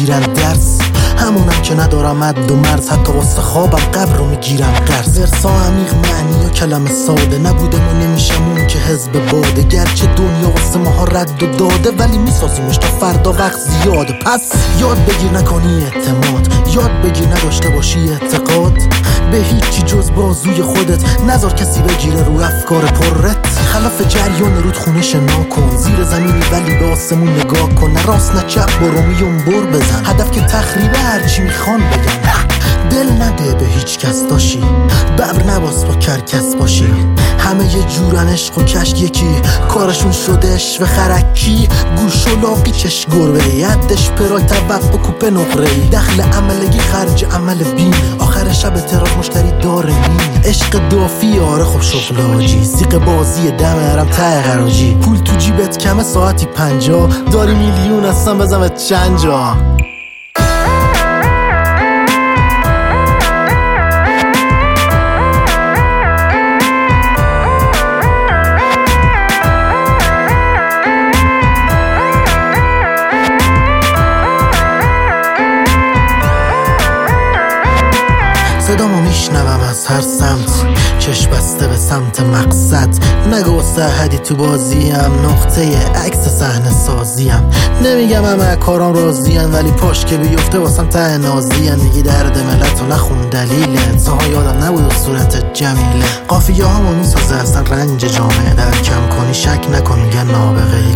میگیرن درس، همونم که ندارم حد و مرز، حتی واسه خوابم قبر رو میگیرم قرض. ورسا عمیق معنی و کلمه ساده، نبوده ما نمیشم اون که حزب باده، گرچه دنیا واسه ماها رد و داده ولی میسازیمش تا فردا وقت زیاده. پس یاد بگیر نکنی اعتماد، یاد بگیر نداشته باشی اعتقاد به هیچی جز بازوی خودت، نذار کسی بگیره رو افکار پرت، خلاف جریان رودخونه شنا کن، زیر زمینی ولی به آسمون نگاه کن، نه راست نه چپ برو میون بر بزن، هدف که تخریبه هرچی میخوان بگن، دل نده به هیچ کس داشی، ببر نباس با کرکس باشی، همه یه جورن عشق و کشک یکی، کارشون شده عشق خرکی، گوش و لاقی چش گربه یدش پرای توقع و کوپه نقره‌ای، دخل عملگی خرج عمل بین، آخر شب اعتراض مشتری داره مین، عشق دافی آره خب شغل آجی، سیق بازی دم هرم ته غراجی، پول تو جیبت کمه ساعتی 50 داری میلیون هستن بزنمت چند جا. صدامو میشنوم از هر سمت، چشم بسته به سمت مقصد، نگو سحدی تو بازیم، نقطه عکس صحنه سازیم، نمیگم همه کاران راضیم ولی پاش که بیفته واسم ته نازیم، میگی درد ملت و نخون دلیله، ساها یادم نبود صورت جمیله، قافیه هامو میسازه اصلا رنج جامعه، در کم کنی شک نکن میگن نابغه